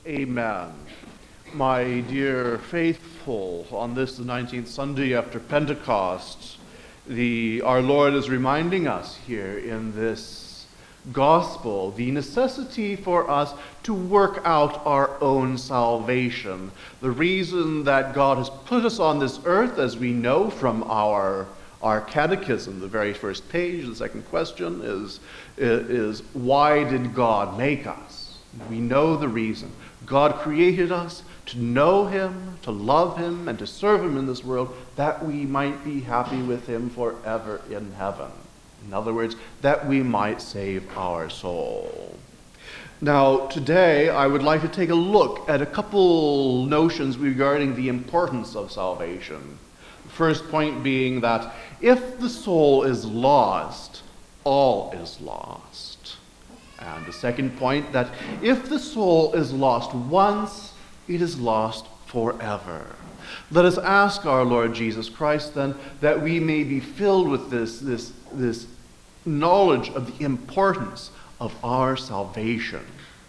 Amen. My dear faithful, on this, the 19th Sunday after Pentecost, our Lord is reminding us here in this gospel the necessity for us to work out our own salvation. The reason that God has put us on this earth, as we know from our catechism, the very first page, the second question is why did God make us? We know the reason. God created us to know him, to love him, and to serve him in this world, that we might be happy with him forever in heaven. In other words, that we might save our soul. Now, today, I would like to take a look at a couple notions regarding the importance of salvation. The first point being that if the soul is lost, all is lost. And the second point, that if the soul is lost once, it is lost forever. Let us ask our Lord Jesus Christ, then, that we may be filled with this knowledge of the importance of our salvation.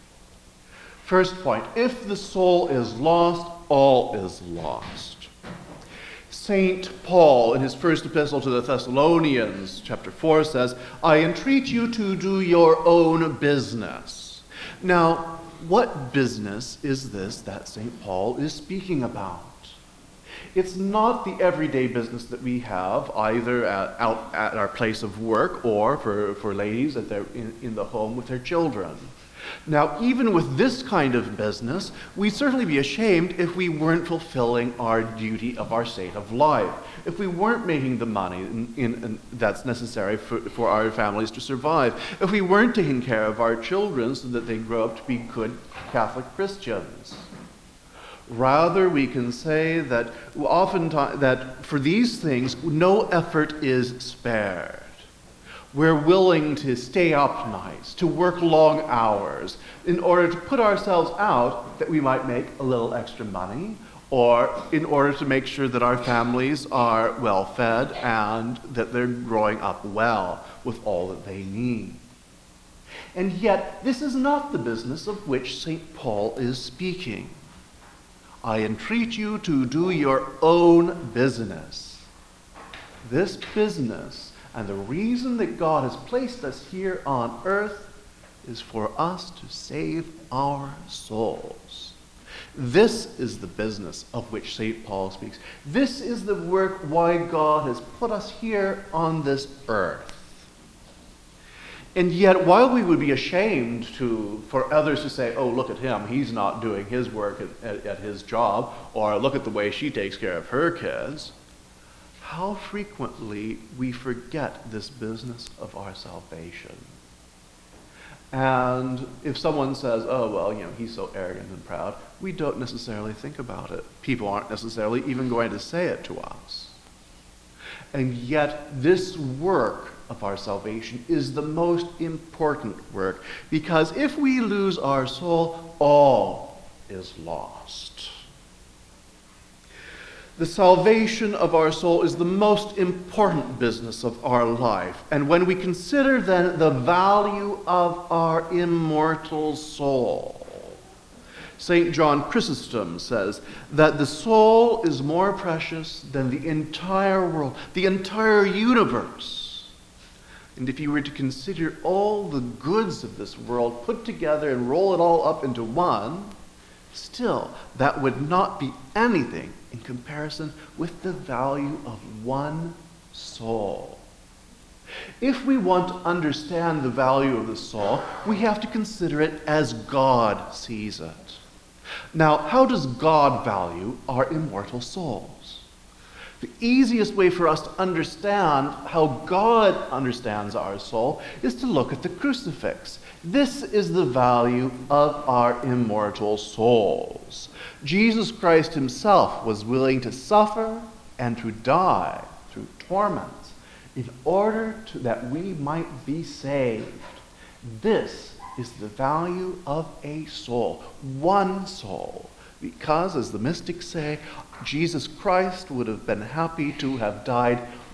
First point, if the soul is lost, all is lost. St. Paul, in his first epistle to the Thessalonians, chapter 4, says, I entreat you to do your own business. Now, what business is this that St. Paul is speaking about? It's not the everyday business that we have, either out at our place of work or for ladies at in the home with their children. Now, even with this kind of business, we'd certainly be ashamed if we weren't fulfilling our duty of our state of life, if we weren't making the money that's necessary for our families to survive, if we weren't taking care of our children so that they grow up to be good Catholic Christians. Rather, we can say that oftentimes that for these things, no effort is spared. We're willing to stay up nights, to work long hours, in order to put ourselves out that we might make a little extra money, or in order to make sure that our families are well fed and that they're growing up well with all that they need. And yet, this is not the business of which St. Paul is speaking. I entreat you to do your own business. This business, and the reason that God has placed us here on earth, is for us to save our souls. This is the business of which St. Paul speaks. This is the work why God has put us here on this earth. And yet, while we would be ashamed for others to say, oh, look at him, he's not doing his work at his job, or look at the way she takes care of her kids, how frequently we forget this business of our salvation. And if someone says, oh, well, he's so arrogant and proud, we don't necessarily think about it. People aren't necessarily even going to say it to us. And yet, this work of our salvation is the most important work, because if we lose our soul, all is lost. The salvation of our soul is the most important business of our life. And when we consider then the value of our immortal soul, St. John Chrysostom says that the soul is more precious than the entire world, the entire universe. And if you were to consider all the goods of this world put together and roll it all up into one, still, that would not be anything in comparison with the value of one soul. If we want to understand the value of the soul, we have to consider it as God sees it. Now, how does God value our immortal souls? The easiest way for us to understand how God understands our soul is to look at the crucifix. This is the value of our immortal souls. Jesus Christ himself was willing to suffer and to die through torments in order that we might be saved. This is the value of a soul, one soul. Because, as the mystics say, Jesus Christ would have been happy to have died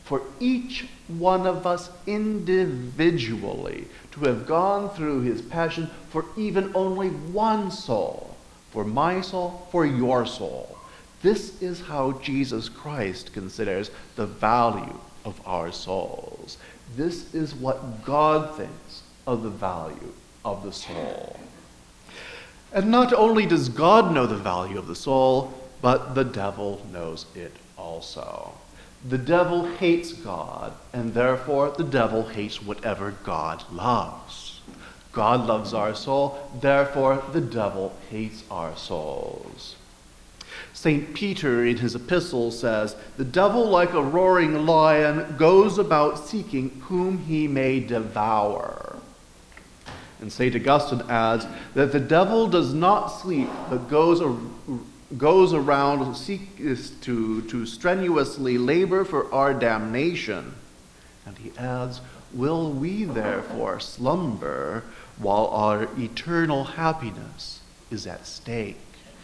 for each one of us individually to have gone through his passion for even only one soul, for my soul, for your soul. This is how Jesus Christ considers the value of our souls. This is what God thinks of the value of the soul. And not only does God know the value of the soul, but the devil knows it also. The devil hates God, and therefore the devil hates whatever God loves. God loves our soul, therefore the devil hates our souls. St. Peter in his epistle says, "The devil, like a roaring lion, goes about seeking whom he may devour." And St. Augustine adds that the devil does not sleep, but goes around to strenuously labor for our damnation. And he adds, "Will we therefore slumber while our eternal happiness is at stake?"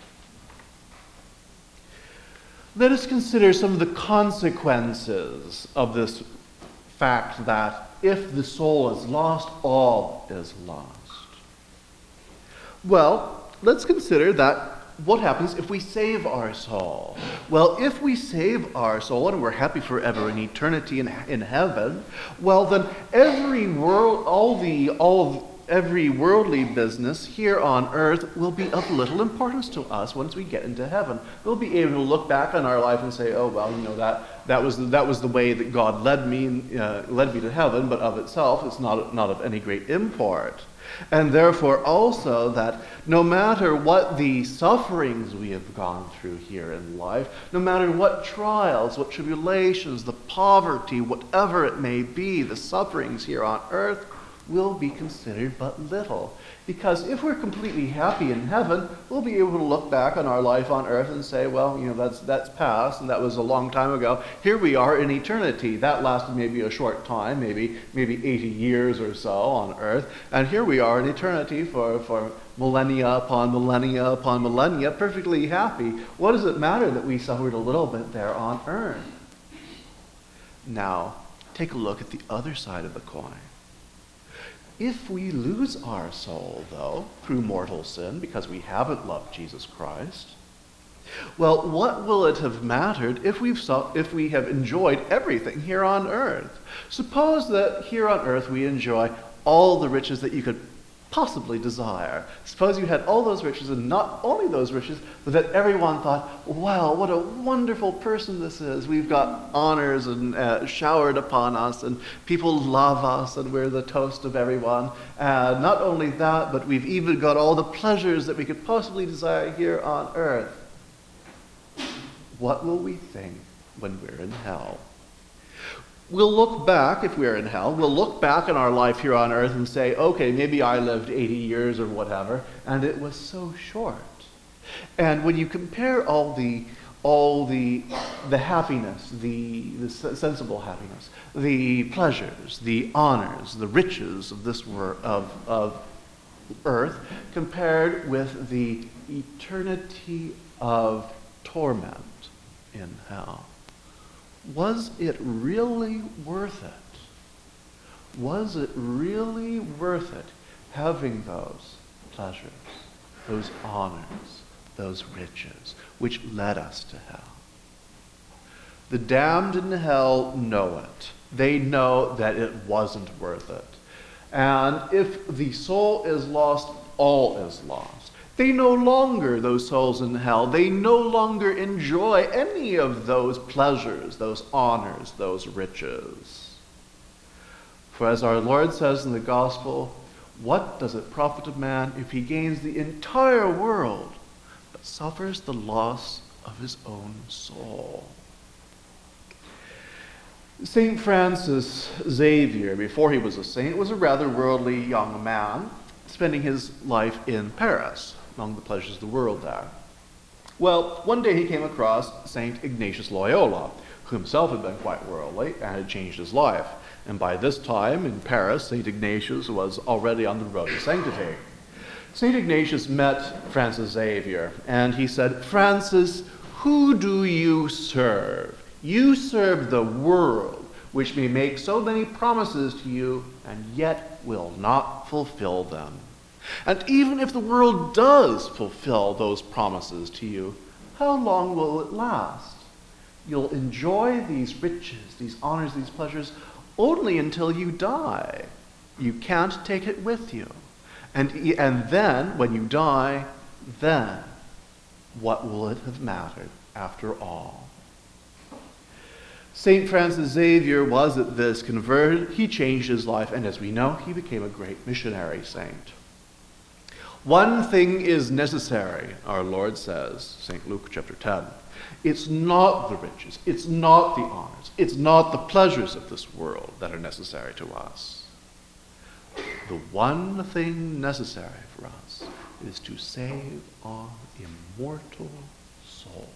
Let us consider some of the consequences of this fact that if the soul is lost, all is lost. Well, let's consider that what happens if we save our soul? Well, if we save our soul and we're happy forever in eternity in heaven, well then every worldly business here on earth will be of little importance to us once we get into heaven. We'll be able to look back on our life and say, "Oh well, that was the way that God led me to heaven, but of itself, it's not of any great import." And therefore also that no matter what the sufferings we have gone through here in life, no matter what trials, what tribulations, the poverty, whatever it may be, the sufferings here on earth will be considered but little. Because if we're completely happy in heaven, we'll be able to look back on our life on earth and say, well, that's past, and that was a long time ago. Here we are in eternity. That lasted maybe a short time, maybe 80 years or so on earth. And here we are in eternity for millennia upon millennia upon millennia, perfectly happy. What does it matter that we suffered a little bit there on earth? Now, take a look at the other side of the coin. If we lose our soul, though, through mortal sin, because we haven't loved Jesus Christ, well, what will it have mattered if we have enjoyed everything here on earth? Suppose that here on earth we enjoy all the riches that you could possibly desire. Suppose you had all those riches, and not only those riches, but that everyone thought, wow, what a wonderful person this is. We've got honors and showered upon us, and people love us, and we're the toast of everyone. And not only that, but we've even got all the pleasures that we could possibly desire here on earth. What will we think when we're in hell? We'll look back, if we're in hell, we'll look back on our life here on earth and say, okay, maybe I lived 80 years or whatever, and it was so short. And when you compare all the happiness, the sensible happiness, the pleasures, the honors, the riches of this of earth, compared with the eternity of torment in hell, was it really worth it? Was it really worth it having those pleasures, those honors, those riches, which led us to hell? The damned in hell know it. They know that it wasn't worth it. And if the soul is lost, all is lost. They no longer, those souls in hell, they no longer enjoy any of those pleasures, those honors, those riches. For as our Lord says in the Gospel, what does it profit a man if he gains the entire world, but suffers the loss of his own soul? St. Francis Xavier, before he was a saint, was a rather worldly young man, spending his life in Paris, among the pleasures of the world there. Well, one day he came across St. Ignatius Loyola, who himself had been quite worldly and had changed his life. And by this time in Paris, St. Ignatius was already on the road to sanctity. St. Ignatius met Francis Xavier, and he said, "Francis, who do you serve? You serve the world. which may make so many promises to you, and yet will not fulfill them. And even if the world does fulfill those promises to you, how long will it last? You'll enjoy these riches, these honors, these pleasures only until you die. You can't take it with you. And then, when you die, then what will it have mattered after all? St. Francis Xavier was at this converted. He changed his life, and as we know, he became a great missionary saint. One thing is necessary, our Lord says, St. Luke chapter 10. It's not the riches, it's not the honors, it's not the pleasures of this world that are necessary to us. The one thing necessary for us is to save our immortal soul.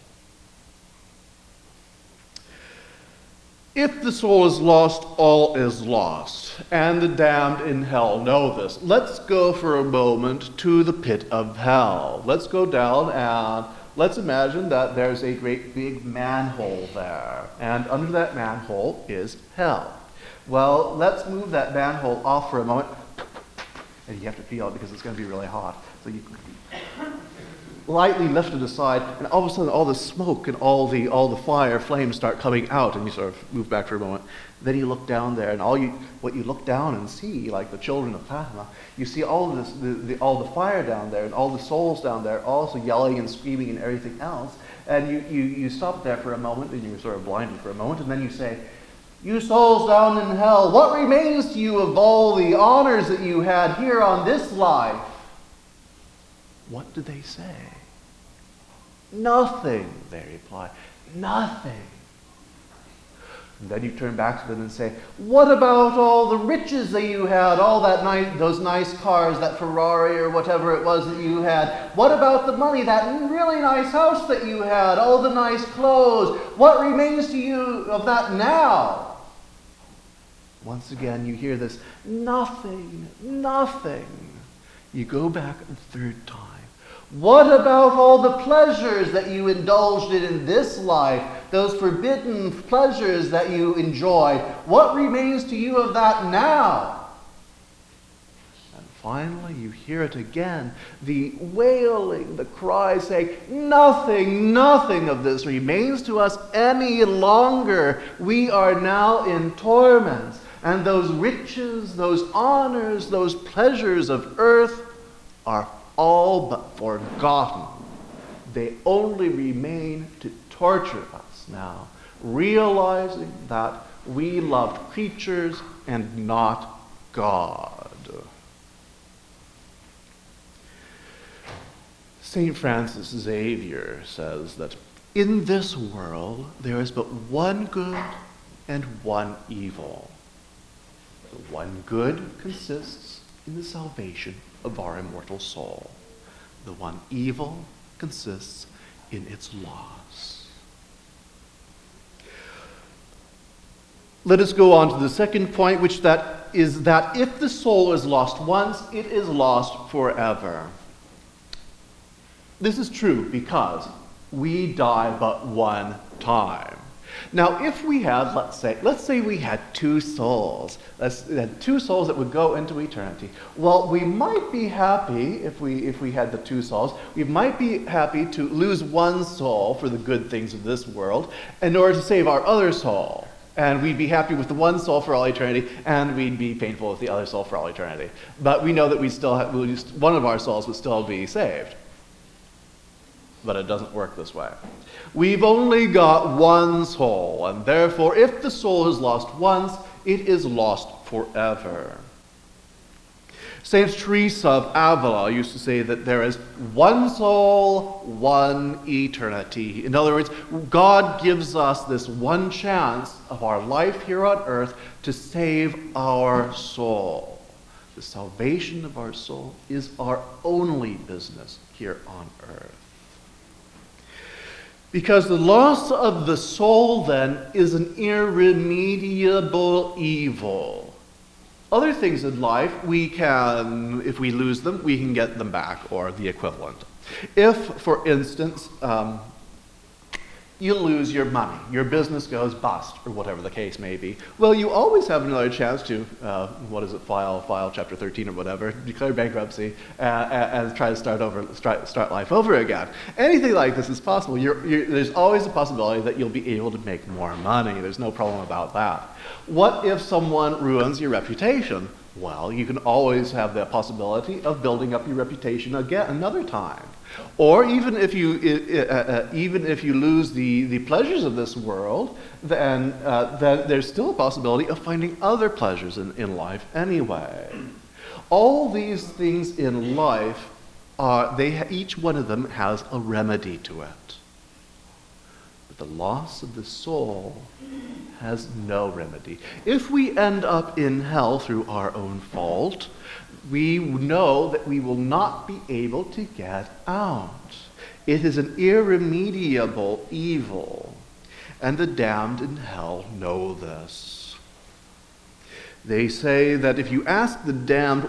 If the soul is lost, all is lost, and the damned in hell know this. Let's go for a moment to the pit of hell. Let's go down and let's imagine that there's a great big manhole there, and under that manhole is hell. Well, let's move that manhole off for a moment, and you have to feel it because it's going to be really hot. So you lightly lift it aside, and all of a sudden all the smoke and all the fire flames start coming out, and you sort of move back for a moment. Then you look down there, and what you look down and see, like the children of Fatima, you see all of this, all the fire down there, and all the souls down there, also yelling and screaming and everything else. And you stop there for a moment, and you're sort of blinded for a moment, and then you say, "You souls down in hell, what remains to you of all the honors that you had here on this life?" What do they say? "Nothing," they reply. "Nothing." And then you turn back to them and say, "What about all the riches that you had, all those nice cars, that Ferrari or whatever it was that you had? What about the money, that really nice house that you had, all the nice clothes? What remains to you of that now?" Once again, you hear this, "Nothing, nothing." You go back a third time. "What about all the pleasures that you indulged in this life, those forbidden pleasures that you enjoyed? What remains to you of that now?" And finally, you hear it again, the wailing, the cry saying, "Nothing, nothing of this remains to us any longer. We are now in torments, and those riches, those honors, those pleasures of earth are all but forgotten. They only remain to torture us now, realizing that we loved creatures and not God." St. Francis Xavier says that in this world there is but one good and one evil. The one good consists in the salvation of our immortal soul. The one evil consists in its loss. Let us go on to the second point, which is that if the soul is lost once, it is lost forever. This is true because we die but one time. Now, if we had, let's say we had two souls, two souls that would go into eternity. Well, we might be happy if we had the two souls. We might be happy to lose one soul for the good things of this world in order to save our other soul. And we'd be happy with the one soul for all eternity, and we'd be painful with the other soul for all eternity. But we know that one of our souls would still be saved. But it doesn't work this way. We've only got one soul, and therefore, if the soul is lost once, it is lost forever. Saint Teresa of Avila used to say that there is one soul, one eternity. In other words, God gives us this one chance of our life here on earth to save our soul. The salvation of our soul is our only business here on earth. Because the loss of the soul, then, is an irremediable evil. Other things in life, if we lose them, we can get them back, or the equivalent. If, for instance, you lose your money, your business goes bust, or whatever the case may be. Well, you always have another chance to, file chapter 13 or whatever, declare bankruptcy, and try to start life over again. Anything like this is possible. There's always a possibility that you'll be able to make more money. There's no problem about that. What if someone ruins your reputation? Well, you can always have the possibility of building up your reputation again another time. Or even if you lose the pleasures of this world, then there's still a possibility of finding other pleasures in life anyway. All these things in life each one of them has a remedy to it. But the loss of the soul has no remedy. If we end up in hell through our own fault, we know that we will not be able to get out. It is an irremediable evil, and the damned in hell know this. They say that if you ask the damned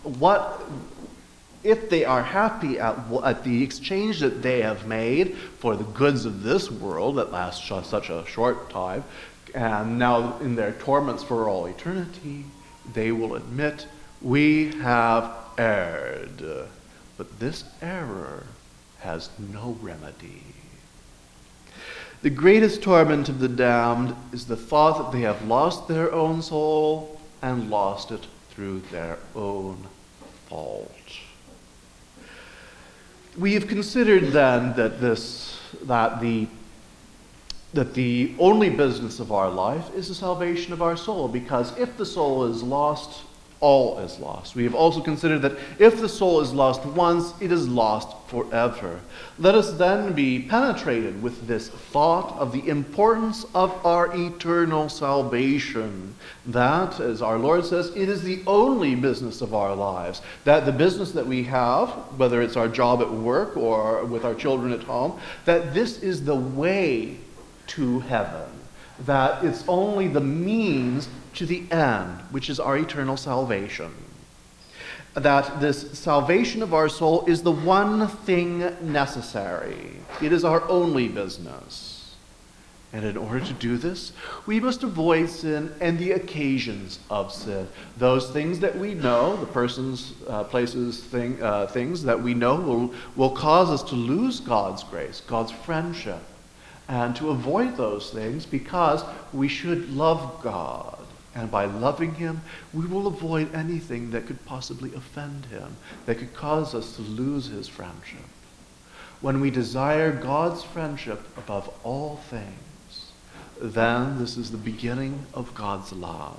if they are happy at the exchange that they have made for the goods of this world that lasts such a short time, and now in their torments for all eternity, they will admit, we have erred, but this error has no remedy. The greatest torment of the damned is the thought that they have lost their own soul and lost it through their own fault. We have considered then that the only business of our life is the salvation of our soul, because if the soul is lost, all is lost. We have also considered that if the soul is lost once, it is lost forever. Let us then be penetrated with this thought of the importance of our eternal salvation. That, as our Lord says, it is the only business of our lives. That the business that we have, whether it's our job at work or with our children at home, that this is the way to heaven. That it's only the means to the end, which is our eternal salvation. That this salvation of our soul is the one thing necessary. It is our only business. And in order to do this, we must avoid sin and the occasions of sin. Those things that we know, the persons, places, things that we know will cause us to lose God's grace, God's friendship. And to avoid those things, because we should love God. And by loving him, we will avoid anything that could possibly offend him, that could cause us to lose his friendship. When we desire God's friendship above all things, then this is the beginning of God's love.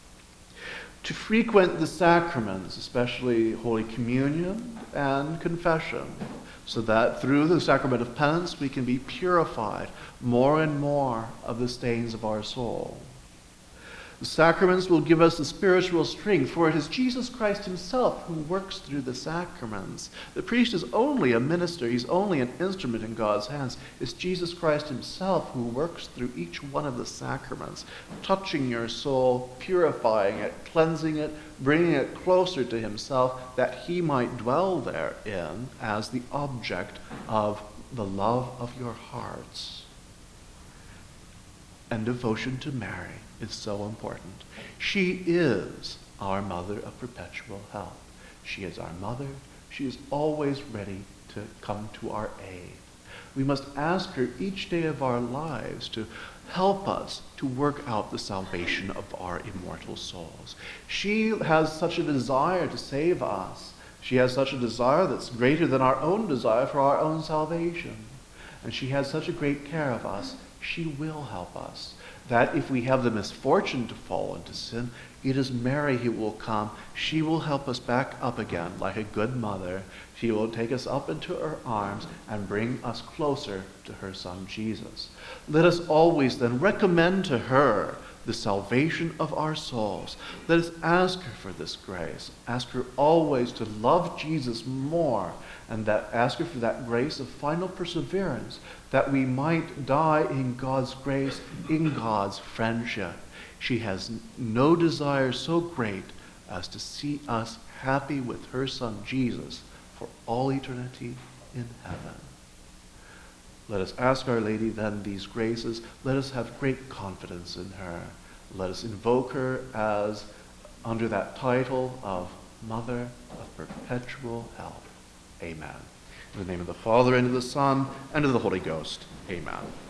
To frequent the sacraments, especially Holy Communion and confession, so that through the sacrament of penance we can be purified more and more of the stains of our soul. The sacraments will give us the spiritual strength, for it is Jesus Christ himself who works through the sacraments. The priest is only a minister, he's only an instrument in God's hands. It's Jesus Christ himself who works through each one of the sacraments, touching your soul, purifying it, cleansing it, bringing it closer to himself, that he might dwell therein as the object of the love of your hearts. And devotion to Mary is so important. She is our mother of perpetual help. She is our mother. She is always ready to come to our aid. We must ask her each day of our lives to help us to work out the salvation of our immortal souls. She has such a desire to save us. She has such a desire that's greater than our own desire for our own salvation. And she has such a great care of us. She will help us. That if we have the misfortune to fall into sin, it is Mary who will come. She will help us back up again like a good mother. She will take us up into her arms and bring us closer to her Son Jesus. Let us always then recommend to her the salvation of our souls. Let us ask her for this grace. Ask her always to love Jesus more, and ask her for that grace of final perseverance, that we might die in God's grace, in God's friendship. She has no desire so great as to see us happy with her Son Jesus for all eternity in heaven. Let us ask Our Lady then these graces. Let us have great confidence in her. Let us invoke her as under that title of Mother of Perpetual Help. Amen. In the name of the Father, and of the Son, and of the Holy Ghost. Amen.